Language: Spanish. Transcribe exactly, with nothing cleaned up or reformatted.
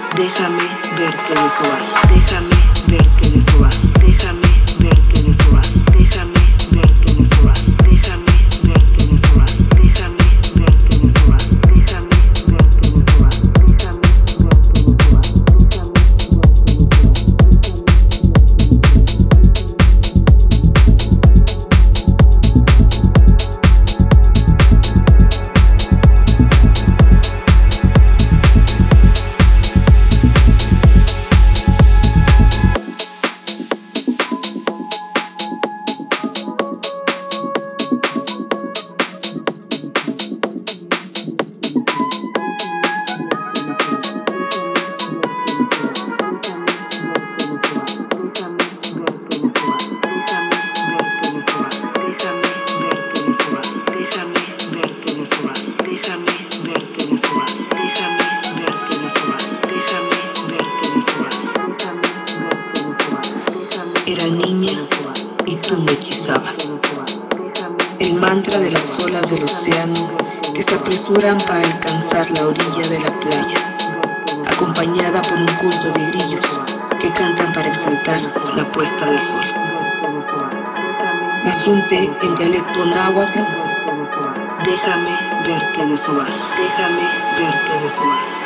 Déjame verte desovar, déjame verte desovar, déjame verte desovar, déjame verte desovar, déjame verte desovar, déjame verte desovar, déjame verte desovar, déjame Era niña y tú me hechizabas. El mantra de las olas del océano que se apresuran para alcanzar la orilla de la playa, acompañada por un culto de grillos que cantan para exaltar la puesta del sol. Asunte en dialecto náhuatl, déjame verte desovar, déjame verte desovar.